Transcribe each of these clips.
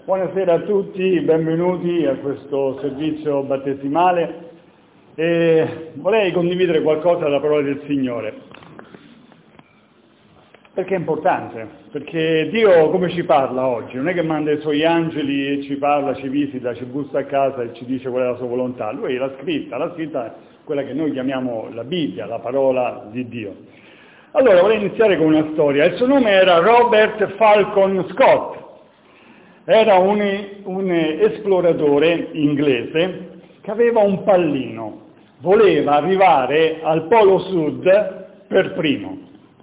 Buonasera a tutti, benvenuti a questo servizio battesimale. Vorrei condividere qualcosa dalla parola del Signore. Perché è importante? Perché Dio come ci parla oggi? Non è che manda i suoi angeli e ci parla, ci visita, ci bussa a casa e ci dice qual è la sua volontà. Lui l'ha scritta è quella che noi chiamiamo la Bibbia, la parola di Dio. Allora vorrei iniziare con una storia. Il suo nome era Robert Falcon Scott. Era un esploratore inglese che aveva un pallino. Voleva arrivare al Polo Sud per primo.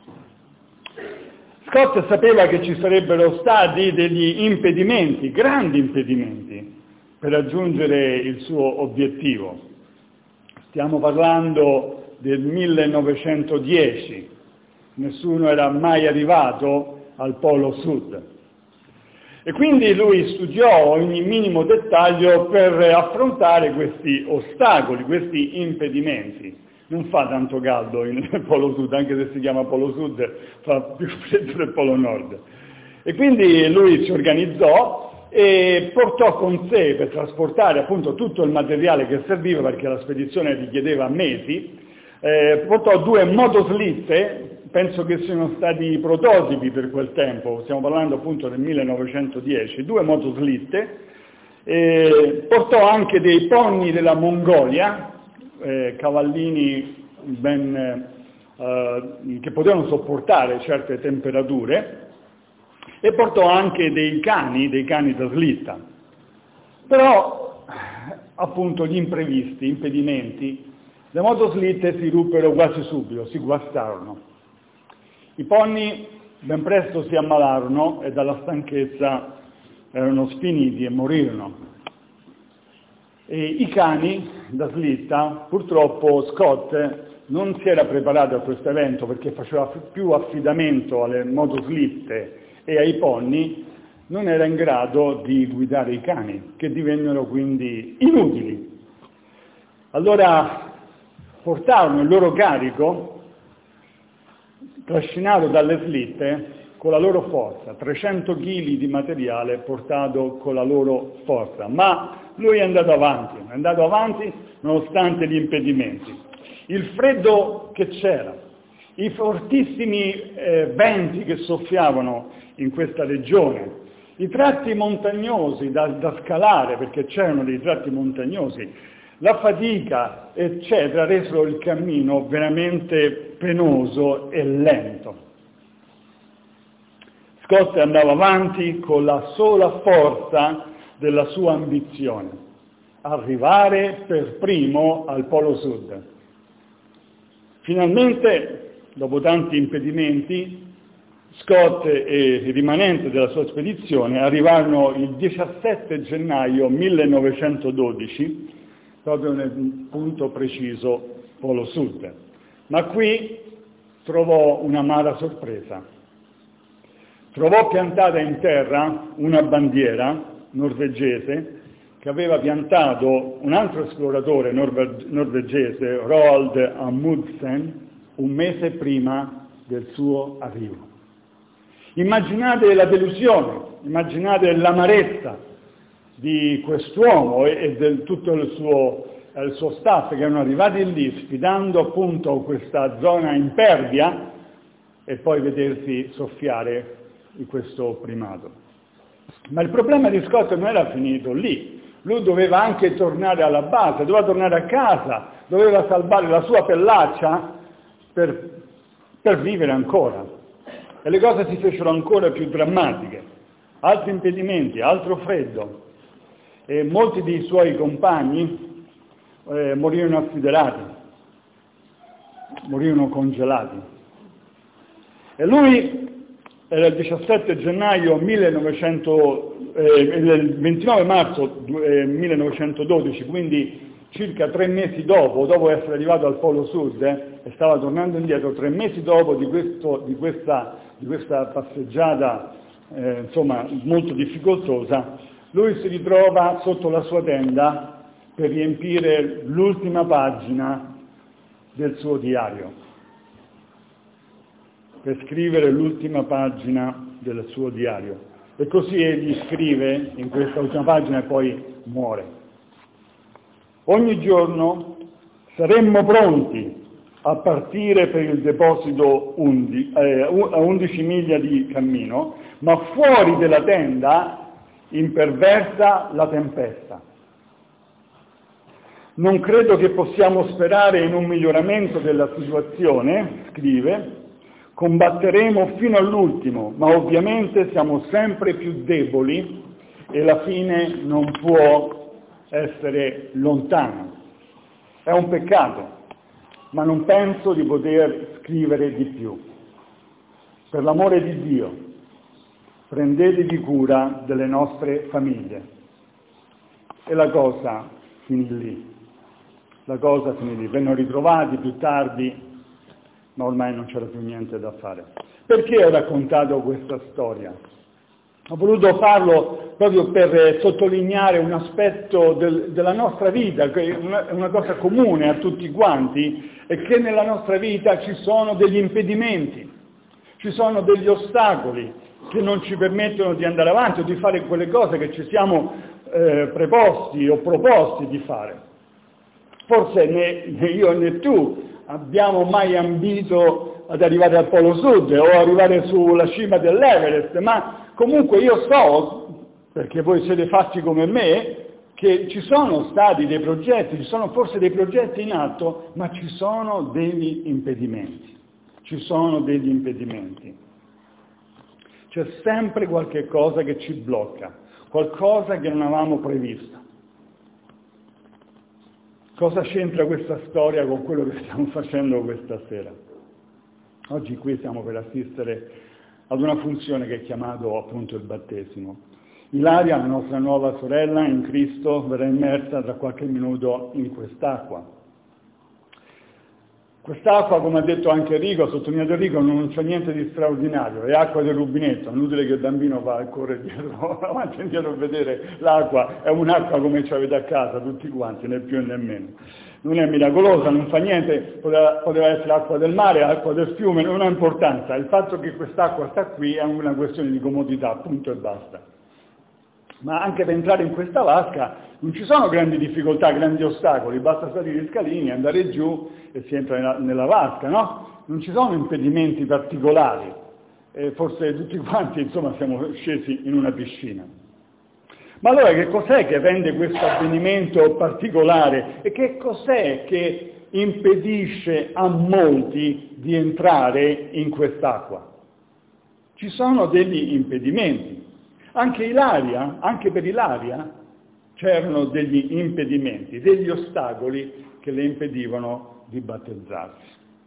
Scott sapeva che ci sarebbero stati degli impedimenti, grandi impedimenti, per raggiungere il suo obiettivo. Stiamo parlando del 1910, nessuno era mai arrivato al Polo Sud. E quindi lui studiò ogni minimo dettaglio per affrontare questi ostacoli, questi impedimenti. Non fa tanto caldo nel Polo Sud, anche se si chiama Polo Sud, fa più freddo del Polo Nord. E quindi lui si organizzò e portò con sé, per trasportare appunto tutto il materiale che serviva, perché la spedizione richiedeva mesi, portò 2 motoslitte, penso che siano stati i prototipi per quel tempo, stiamo parlando appunto del 1910, 2 motoslitte, portò anche dei ponni della Mongolia, cavallini che potevano sopportare certe temperature, e portò anche dei cani da slitta. Però appunto gli imprevisti, impedimenti, le motoslitte si ruppero quasi subito, si guastarono. I ponni ben presto si ammalarono e dalla stanchezza erano sfiniti e morirono. E i cani da slitta, purtroppo Scott non si era preparato a questo evento perché faceva più affidamento alle motoslitte e ai ponni, non era in grado di guidare i cani, che divennero quindi inutili. Allora portarono il loro carico, trascinato dalle slitte, con la loro forza, 300 kg di materiale portato con la loro forza, ma lui è andato avanti nonostante gli impedimenti. Il freddo che c'era, i fortissimi venti che soffiavano in questa regione, i tratti montagnosi da scalare, perché c'erano dei tratti montagnosi, la fatica, eccetera, resero il cammino veramente penoso e lento. Scott andava avanti con la sola forza della sua ambizione, arrivare per primo al Polo Sud. Finalmente, dopo tanti impedimenti, Scott e i rimanenti della sua spedizione arrivarono il 17 gennaio 1912, proprio nel punto preciso Polo Sud. Ma qui trovò un'amara sorpresa. Trovò piantata in terra una bandiera norvegese che aveva piantato un altro esploratore norvegese, Roald Amundsen, un mese prima del suo arrivo. Immaginate la delusione, immaginate l'amarezza di quest'uomo e di tutto il suo staff che erano arrivati lì sfidando appunto questa zona impervia e poi vedersi soffiare di questo primato. Ma il problema di Scott non era finito lì, lui doveva anche tornare alla base, doveva tornare a casa, doveva salvare la sua pellaccia per vivere ancora. E le cose si fecero ancora più drammatiche, altri impedimenti, altro freddo, e molti dei suoi compagni morirono asfiderati, morirono congelati. E lui era il 17 gennaio il 29 marzo 1912, quindi circa 3 mesi dopo essere arrivato al Polo Sud, e stava tornando indietro 3 mesi dopo di questa passeggiata insomma molto difficoltosa, lui si ritrova sotto la sua tenda per riempire l'ultima pagina del suo diario, per scrivere l'ultima pagina del suo diario. E così egli scrive in questa ultima pagina e poi muore. Ogni giorno saremmo pronti a partire per il deposito a 11 miglia di cammino, ma fuori della tenda imperversa la tempesta. Non credo che possiamo sperare in un miglioramento della situazione, scrive, combatteremo fino all'ultimo, ma ovviamente siamo sempre più deboli e la fine non può essere lontana. È un peccato, ma non penso di poter scrivere di più. Per l'amore di Dio, prendetevi cura delle nostre famiglie. E la cosa finì lì. Vennero ritrovati più tardi, ma ormai non c'era più niente da fare. Perché ho raccontato questa storia? Ho voluto farlo proprio per sottolineare un aspetto della nostra vita, che è una cosa comune a tutti quanti, è che nella nostra vita ci sono degli impedimenti, ci sono degli ostacoli che non ci permettono di andare avanti o di fare quelle cose che ci siamo preposti o proposti di fare. Forse né io né tu abbiamo mai ambito ad arrivare al Polo Sud o arrivare sulla cima dell'Everest, ma comunque io so, perché voi siete fatti come me, che ci sono stati dei progetti, ci sono forse dei progetti in atto, ma ci sono degli impedimenti. C'è sempre qualche cosa che ci blocca, qualcosa che non avevamo previsto. Cosa c'entra questa storia con quello che stiamo facendo questa sera? Oggi qui stiamo per assistere ad una funzione che è chiamato appunto il battesimo. Ilaria, la nostra nuova sorella in Cristo, verrà immersa tra qualche minuto in quest'acqua. Quest'acqua, come ha detto anche Enrico, ha sottolineato Enrico, non c'è niente di straordinario, è acqua del rubinetto, è inutile che il bambino va a correre dietro, avanti e indietro a vedere l'acqua, è un'acqua come ci avete a casa tutti quanti, né più né meno. Non è miracolosa, non fa niente, poteva essere acqua del mare, acqua del fiume, non ha importanza, il fatto che quest'acqua sta qui è una questione di comodità, punto e basta. Ma anche per entrare in questa vasca non ci sono grandi difficoltà, grandi ostacoli, basta salire i scalini, andare giù e si entra nella vasca, no? Non ci sono impedimenti particolari, forse tutti quanti insomma siamo scesi in una piscina. Ma allora che cos'è che rende questo avvenimento particolare e che cos'è che impedisce a molti di entrare in quest'acqua? Ci sono degli impedimenti. Anche per Ilaria c'erano degli impedimenti, degli ostacoli che le impedivano di battezzarsi.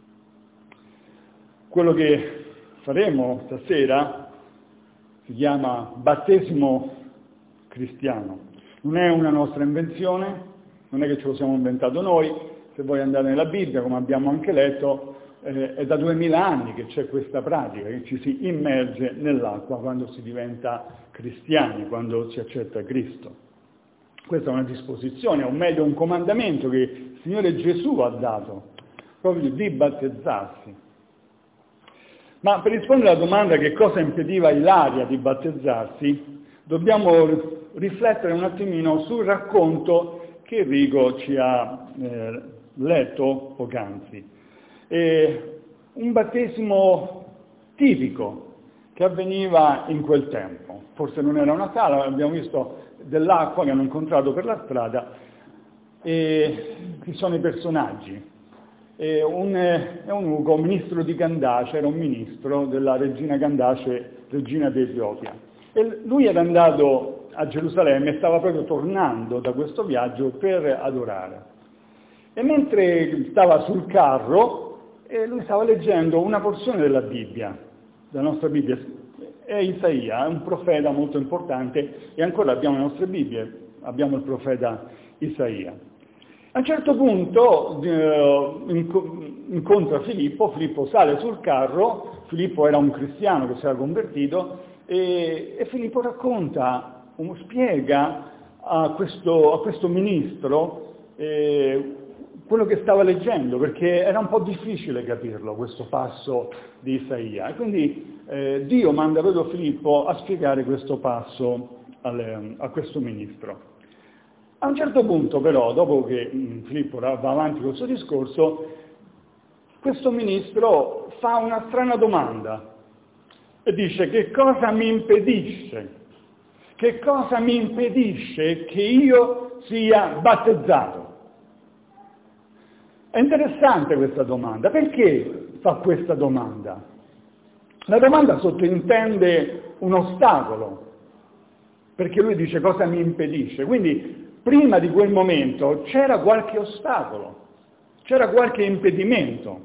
Quello che faremo stasera si chiama battesimo cristiano. Non è una nostra invenzione, non è che ce lo siamo inventato noi, se voi andate nella Bibbia, come abbiamo anche letto, è da 2000 anni che c'è questa pratica, che ci si immerge nell'acqua quando si diventa cristiani, quando si accetta Cristo. Questa è una disposizione, o meglio un comandamento che il Signore Gesù ha dato, proprio di battezzarsi. Ma per rispondere alla domanda che cosa impediva Ilaria di battezzarsi, dobbiamo riflettere un attimino sul racconto che Enrico ci ha letto poc'anzi. Un battesimo tipico che avveniva in quel tempo. Forse non era una sala, abbiamo visto dell'acqua che hanno incontrato per la strada e ci sono i personaggi. Un eunuco, ministro di Candace, era un ministro della regina Candace, regina d'Etiopia. E lui era andato a Gerusalemme e stava proprio tornando da questo viaggio per adorare. E mentre stava sul carro, lui stava leggendo una porzione della Bibbia, della nostra Bibbia, è Isaia, è un profeta molto importante e ancora abbiamo le nostre Bibbie, abbiamo il profeta Isaia. A un certo punto incontra Filippo sale sul carro, Filippo era un cristiano che si era convertito e Filippo spiega a questo ministro quello che stava leggendo, perché era un po' difficile capirlo, questo passo di Isaia. E quindi Dio manda proprio Filippo a spiegare questo passo a questo ministro. A un certo punto però, dopo che Filippo va avanti col suo discorso, questo ministro fa una strana domanda e dice: che cosa mi impedisce? Che cosa mi impedisce che io sia battezzato? È interessante questa domanda. Perché fa questa domanda? La domanda sottintende un ostacolo, perché lui dice cosa mi impedisce. Quindi prima di quel momento c'era qualche ostacolo, c'era qualche impedimento.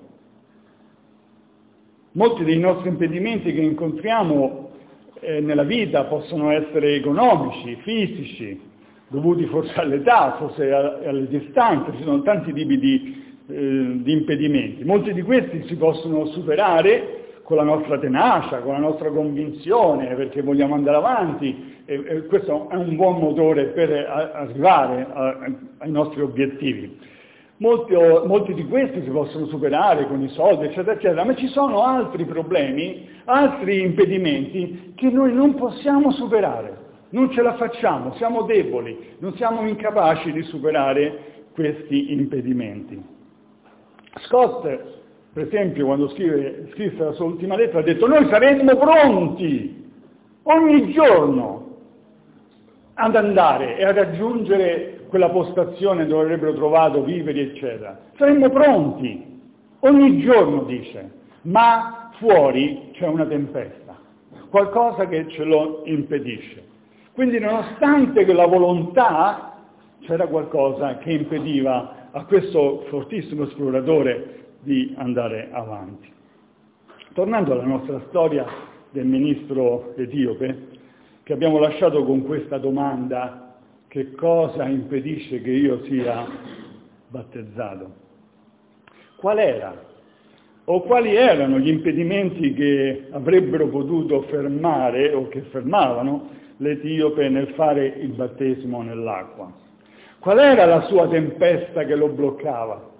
Molti dei nostri impedimenti che incontriamo nella vita possono essere economici, fisici, dovuti forse all'età, forse alle distanze. Ci sono tanti tipi di impedimenti. Molti di questi si possono superare con la nostra tenacia, con la nostra convinzione, perché vogliamo andare avanti, e questo è un buon motore per arrivare ai nostri obiettivi. Molti di questi si possono superare con i soldi, eccetera, eccetera, ma ci sono altri problemi, altri impedimenti che noi non possiamo superare, non ce la facciamo, siamo deboli, non siamo incapaci di superare questi impedimenti. Scott, per esempio, quando scrisse la sua ultima lettera, ha detto: noi saremmo pronti ogni giorno ad andare e a raggiungere quella postazione dove avrebbero trovato viveri, eccetera. Saremmo pronti ogni giorno, dice, ma fuori c'è una tempesta, qualcosa che ce lo impedisce. Quindi, nonostante che la volontà, c'era qualcosa che impediva a questo fortissimo esploratore di andare avanti. Tornando alla nostra storia del ministro etiope, che abbiamo lasciato con questa domanda: che cosa impedisce che io sia battezzato? Qual era o quali erano gli impedimenti che avrebbero potuto fermare o che fermavano l'etiope nel fare il battesimo nell'acqua? Qual era la sua tempesta che lo bloccava?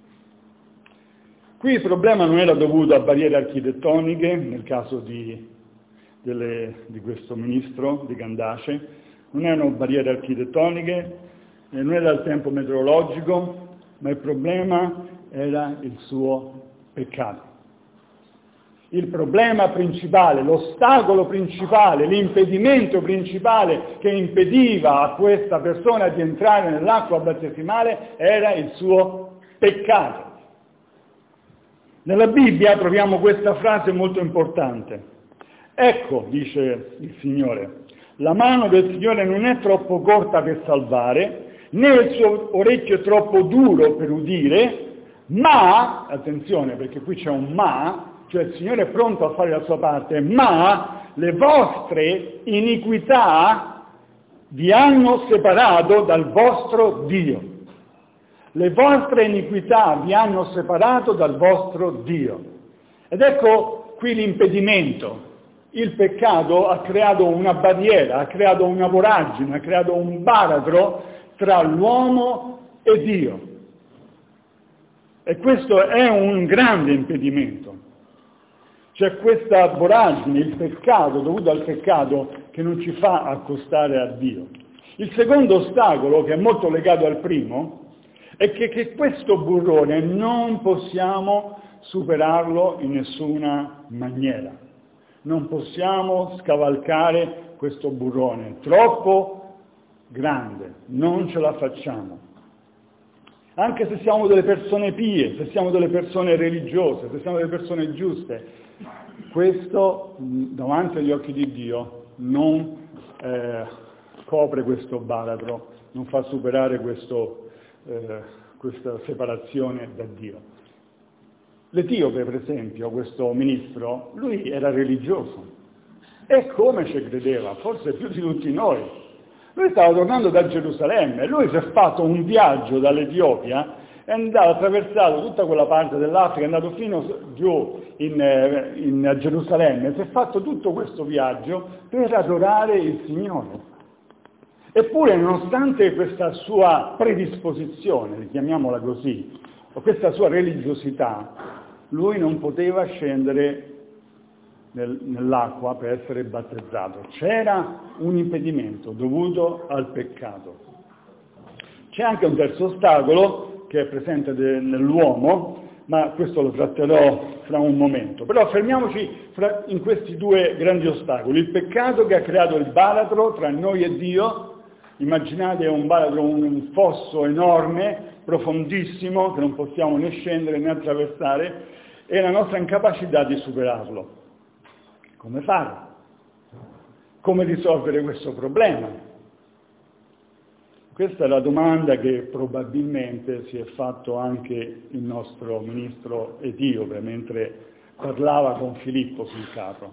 Qui il problema non era dovuto a barriere architettoniche, nel caso di questo ministro di Candace, non erano barriere architettoniche, non era il tempo meteorologico, ma il problema era il suo peccato. Il problema principale, l'ostacolo principale, l'impedimento principale che impediva a questa persona di entrare nell'acqua battesimale era il suo peccato. Nella Bibbia troviamo questa frase molto importante. Ecco, dice il Signore, la mano del Signore non è troppo corta per salvare, né il suo orecchio è troppo duro per udire, ma, attenzione perché qui c'è un ma, cioè il Signore è pronto a fare la sua parte, ma le vostre iniquità vi hanno separato dal vostro Dio. Le vostre iniquità vi hanno separato dal vostro Dio. Ed ecco qui l'impedimento. Il peccato ha creato una barriera, ha creato una voragine, ha creato un baratro tra l'uomo e Dio. E questo è un grande impedimento. C'è questa voragine, il peccato, dovuto al peccato, che non ci fa accostare a Dio. Il secondo ostacolo, che è molto legato al primo, è che questo burrone non possiamo superarlo in nessuna maniera. Non possiamo scavalcare questo burrone, è troppo grande, non ce la facciamo. Anche se siamo delle persone pie, se siamo delle persone religiose, se siamo delle persone giuste, questo davanti agli occhi di Dio non copre questo baratro, non fa superare questa separazione da Dio. L'etiope, per esempio, questo ministro, lui era religioso. E come ci credeva? Forse più di tutti noi. Lui stava tornando da Gerusalemme, lui si è fatto un viaggio dall'Etiopia, è andato, attraversato tutta quella parte dell'Africa, è andato fino giù a Gerusalemme, si è fatto tutto questo viaggio per adorare il Signore. Eppure, nonostante questa sua predisposizione, chiamiamola così, o questa sua religiosità, lui non poteva scendere nell'acqua per essere battezzato. C'era un impedimento dovuto al peccato. C'è anche un terzo ostacolo che è presente nell'uomo, ma questo lo tratterò fra un momento. Però fermiamoci in questi due grandi ostacoli. Il peccato che ha creato il baratro tra noi e Dio. Immaginate un baratro, un fosso enorme, profondissimo, che non possiamo né scendere né attraversare, e la nostra incapacità di superarlo. Come fare? Come risolvere questo problema? Questa è la domanda che probabilmente si è fatto anche il nostro ministro etiope mentre parlava con Filippo sul carro.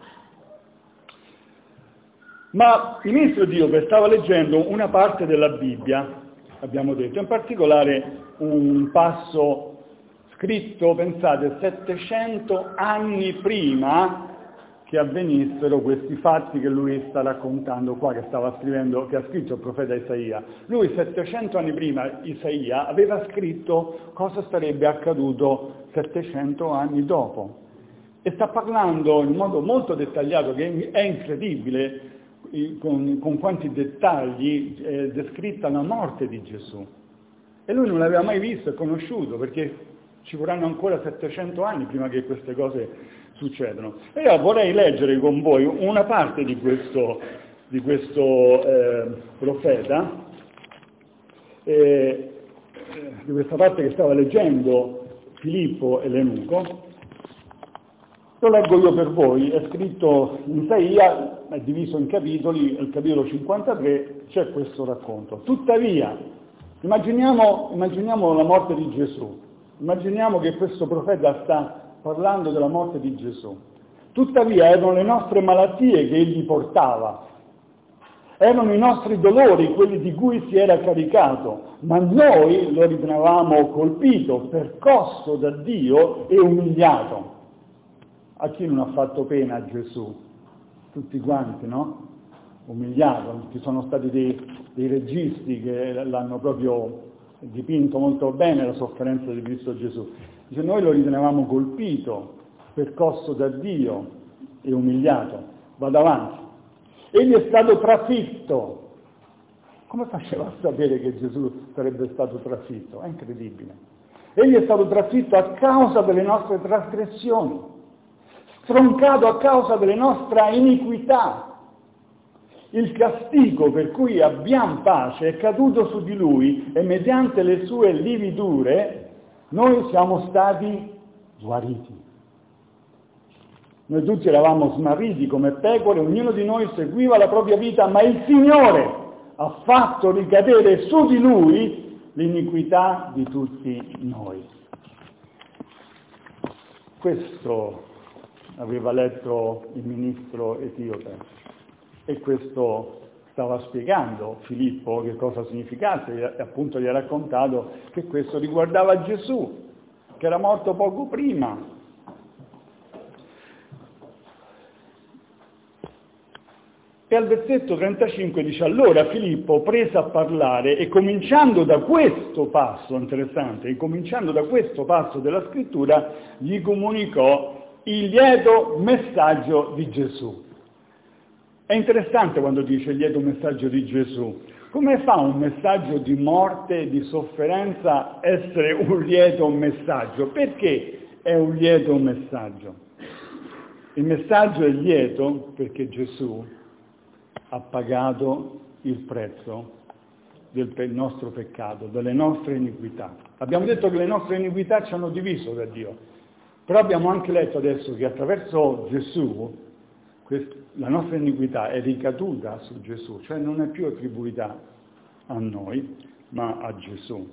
Ma il ministro etiope stava leggendo una parte della Bibbia, abbiamo detto, in particolare un passo scritto, pensate, 700 anni prima che avvenissero questi fatti che lui sta raccontando qua, che stava scrivendo, che ha scritto il profeta Isaia. Lui 700 anni prima, Isaia, aveva scritto cosa sarebbe accaduto 700 anni dopo. E sta parlando in modo molto dettagliato, che è incredibile, con quanti dettagli è descritta la morte di Gesù. E lui non l'aveva mai visto e conosciuto, perché ci vorranno ancora 700 anni prima che queste cose succedono. E io vorrei leggere con voi una parte di questo profeta, di questa parte che stava leggendo Filippo e l'Eunuco. Lo leggo io per voi, è scritto in Isaia, è diviso in capitoli, al capitolo 53 c'è questo racconto. Tuttavia, immaginiamo la morte di Gesù, immaginiamo che questo profeta sta parlando della morte di Gesù. Tuttavia erano le nostre malattie che egli portava, erano i nostri dolori quelli di cui si era caricato, ma noi lo ritenevamo colpito, percosso da Dio e umiliato. A chi non ha fatto pena a Gesù? Tutti quanti, no? Umiliato. Ci sono stati dei registi che l'hanno proprio dipinto molto bene la sofferenza di Cristo Gesù. Dice, noi lo ritenevamo colpito, percosso da Dio e umiliato. Vado avanti. Egli è stato trafitto. Come faceva a sapere che Gesù sarebbe stato trafitto? È incredibile. Egli è stato trafitto a causa delle nostre trasgressioni, stroncato a causa delle nostre iniquità. Il castigo per cui abbiamo pace è caduto su di lui e mediante le sue lividure noi siamo stati guariti. Noi tutti eravamo smarriti come pecore, ognuno di noi seguiva la propria vita, ma il Signore ha fatto ricadere su di lui l'iniquità di tutti noi. Questo aveva letto il ministro etiope e questo stava spiegando Filippo che cosa significasse e appunto gli ha raccontato che questo riguardava Gesù, che era morto poco prima. E al versetto 35 dice: allora Filippo prese a parlare e cominciando da questo passo, interessante, e cominciando da questo passo della scrittura, gli comunicò il lieto messaggio di Gesù. È interessante quando dice il lieto messaggio di Gesù. Come fa un messaggio di morte e di sofferenza essere un lieto messaggio? Perché è un lieto messaggio? Il messaggio è lieto perché Gesù ha pagato il prezzo del nostro peccato, delle nostre iniquità. Abbiamo detto che le nostre iniquità ci hanno diviso da Dio, però abbiamo anche letto adesso che attraverso Gesù la nostra iniquità è ricaduta su Gesù, cioè non è più attribuita a noi, ma a Gesù.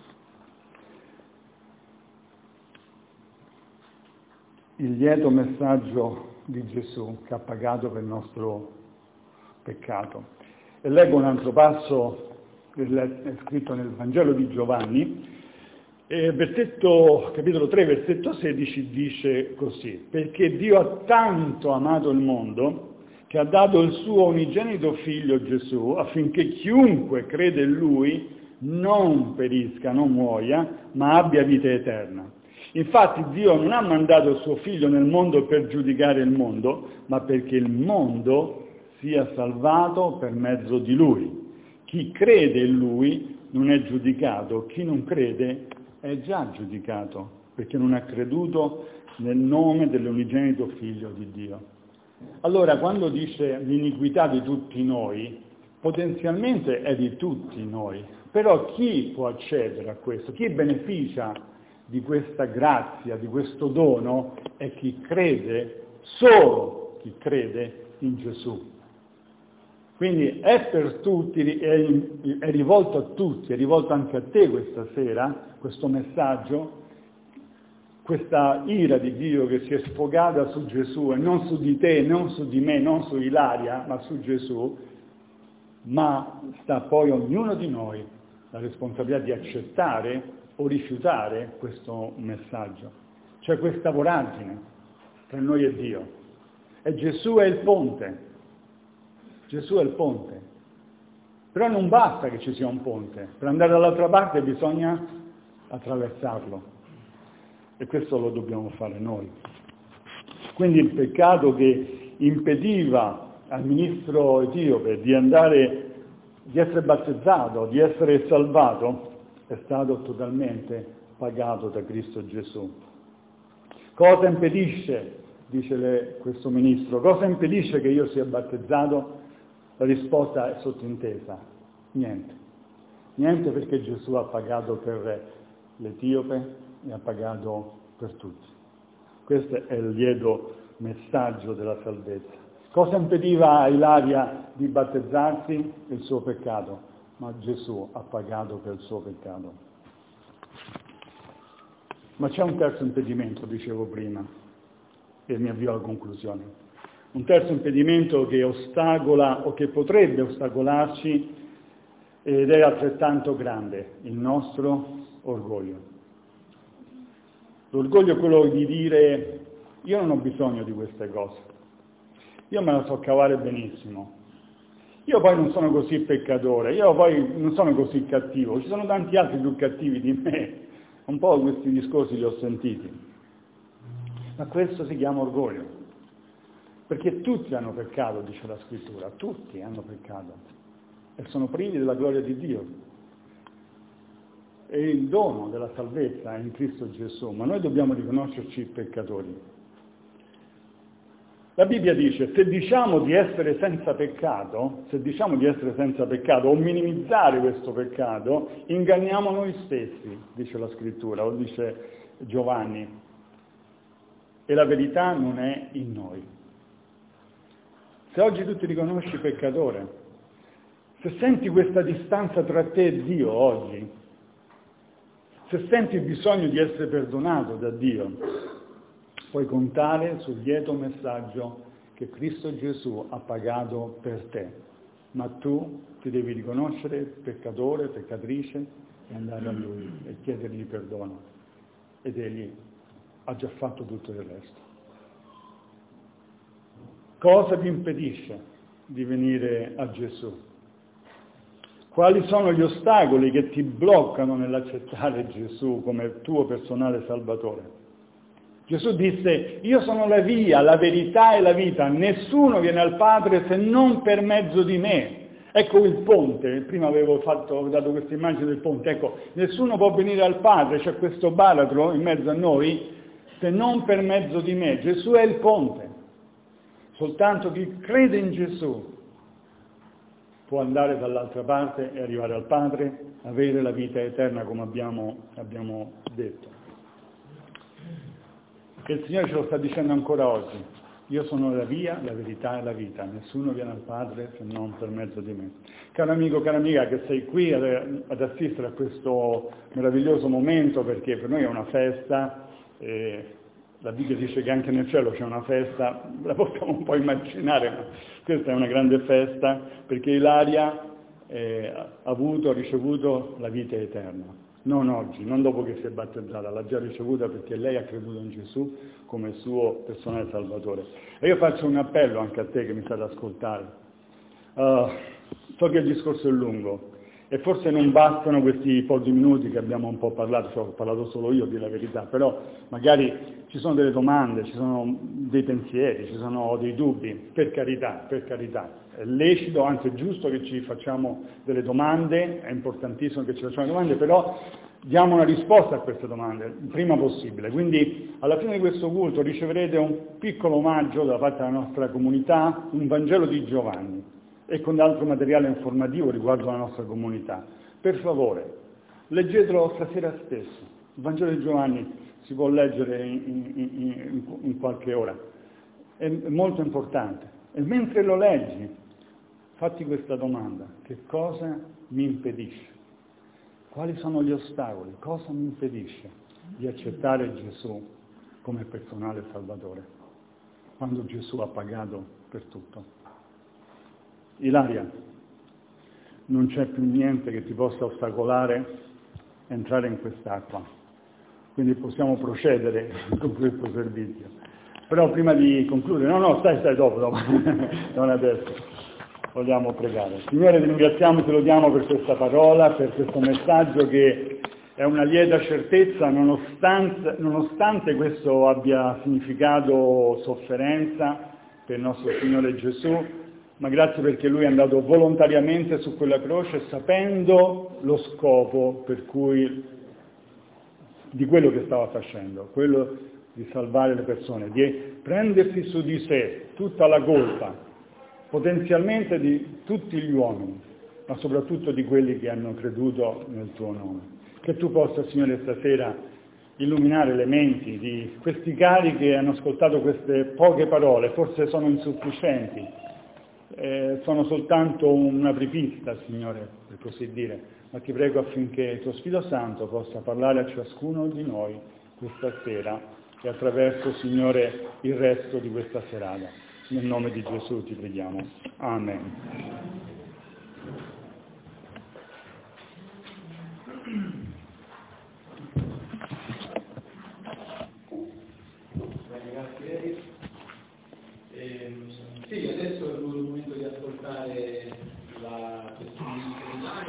Il lieto messaggio di Gesù che ha pagato per il nostro peccato. E leggo un altro passo che è scritto nel Vangelo di Giovanni, e capitolo 3, versetto 16 dice così: perché Dio ha tanto amato il mondo che ha dato il suo unigenito figlio Gesù, affinché chiunque crede in lui non perisca, non muoia, ma abbia vita eterna. Infatti Dio non ha mandato il suo figlio nel mondo per giudicare il mondo, ma perché il mondo sia salvato per mezzo di lui. Chi crede in lui non è giudicato, chi non crede è già giudicato, perché non ha creduto nel nome dell'unigenito figlio di Dio. Allora, quando dice l'iniquità di tutti noi, potenzialmente è di tutti noi, però chi può accedere a questo? Chi beneficia di questa grazia, di questo dono, è chi crede, solo chi crede in Gesù. Quindi è per tutti, è rivolto a tutti, è rivolto anche a te questa sera, questo messaggio, questa ira di Dio che si è sfogata su Gesù e non su di te, non su di me, non su Ilaria, ma su Gesù, ma sta poi ognuno di noi la responsabilità di accettare o rifiutare questo messaggio. C'è questa voragine tra noi e Dio. E Gesù è il ponte. Gesù è il ponte. Però non basta che ci sia un ponte. Per andare dall'altra parte bisogna attraversarlo. E questo lo dobbiamo fare noi. Quindi il peccato che impediva al ministro etiope di essere battezzato, di essere salvato, è stato totalmente pagato da Cristo Gesù. Cosa impedisce, dice questo ministro, cosa impedisce che io sia battezzato? La risposta è sottintesa: niente. Niente, perché Gesù ha pagato per l'etiope e ha pagato per tutti. Questo è il lieto messaggio della salvezza. Cosa impediva a Ilaria di battezzarsi? Il suo peccato, ma Gesù ha pagato per il suo peccato. Ma c'è un terzo impedimento, dicevo prima, e mi avvio alla conclusione. Un terzo impedimento che ostacola o che potrebbe ostacolarci ed è altrettanto grande: il nostro orgoglio. L'orgoglio è quello di dire: io non ho bisogno di queste cose, io me la so cavare benissimo, io poi non sono così peccatore, io poi non sono così cattivo, ci sono tanti altri più cattivi di me. Un po' questi discorsi li ho sentiti, ma questo si chiama orgoglio, perché tutti hanno peccato, dice la Scrittura, tutti hanno peccato e sono privi della gloria di Dio. E il dono della salvezza è in Cristo Gesù, ma noi dobbiamo riconoscerci peccatori. La Bibbia dice: se diciamo di essere senza peccato o minimizzare questo peccato, inganniamo noi stessi, dice la Scrittura, o dice Giovanni, e la verità non è in noi. Se oggi tu ti riconosci peccatore, se senti questa distanza tra te e Dio oggi, se senti il bisogno di essere perdonato da Dio, puoi contare sul lieto messaggio che Cristo Gesù ha pagato per te. Ma tu ti devi riconoscere peccatore, peccatrice, e andare a Lui e chiedergli perdono. Ed Egli ha già fatto tutto il resto. Cosa ti impedisce di venire a Gesù? Quali sono gli ostacoli che ti bloccano nell'accettare Gesù come tuo personale Salvatore? Gesù disse: io sono la via, la verità e la vita, nessuno viene al Padre se non per mezzo di me. Ecco il ponte, prima avevo dato questa immagine del ponte, ecco, nessuno può venire al Padre, c'è questo baratro in mezzo a noi, se non per mezzo di me. Gesù è il ponte. Soltanto chi crede in Gesù può andare dall'altra parte e arrivare al Padre, avere la vita eterna, come abbiamo detto. E il Signore ce lo sta dicendo ancora oggi: io sono la via, la verità e la vita, nessuno viene al Padre se non per mezzo di me. Caro amico, cara amica che sei qui ad assistere a questo meraviglioso momento, perché per noi è una festa, la Bibbia dice che anche nel cielo c'è una festa, la possiamo un po' immaginare, ma questa è una grande festa, perché Ilaria ha ricevuto la vita eterna. non oggi, non dopo che si è battezzata, l'ha già ricevuta perché lei ha creduto in Gesù come suo personale Salvatore. E io faccio un appello anche a te che mi state ad ascoltare. So che il discorso è lungo e forse non bastano questi pochi minuti che abbiamo un po' parlato, cioè ho parlato solo io, di la verità, però magari ci sono delle domande, ci sono dei pensieri, ci sono dei dubbi, per carità, è lecito, anzi è giusto che ci facciamo delle domande, è importantissimo che ci facciamo domande, però diamo una risposta a queste domande il prima possibile. Quindi alla fine di questo culto riceverete un piccolo omaggio da parte della nostra comunità, un Vangelo di Giovanni, e con altro materiale informativo riguardo alla nostra comunità. Per favore, leggetelo stasera stesso. Il Vangelo di Giovanni si può leggere in qualche ora. È molto importante. E mentre lo leggi, fatti questa domanda: che cosa mi impedisce? Quali sono gli ostacoli? Cosa mi impedisce di accettare Gesù come personale Salvatore, quando Gesù ha pagato per tutto? Ilaria, non c'è più niente che ti possa ostacolare entrare in quest'acqua, quindi possiamo procedere con questo servizio. Però prima di concludere, stai dopo, non adesso, vogliamo pregare. Signore, ti ringraziamo e ti lodiamo per questa parola, per questo messaggio che è una lieta certezza, nonostante questo abbia significato sofferenza per il nostro Signore Gesù, ma grazie perché Lui è andato volontariamente su quella croce sapendo lo scopo di quello che stava facendo, quello di salvare le persone, di prendersi su di sé tutta la colpa, potenzialmente di tutti gli uomini, ma soprattutto di quelli che hanno creduto nel Tuo nome. Che Tu possa, Signore, stasera illuminare le menti di questi cari che hanno ascoltato queste poche parole, forse sono insufficienti, sono soltanto un'apripista, Signore, per così dire, ma ti prego affinché il Tuo Spirito Santo possa parlare a ciascuno di noi questa sera e attraverso, Signore, il resto di questa serata. Nel nome di Gesù ti preghiamo. Amen. Sì, adesso è il momento di ascoltare la testimonianza di Ilaria.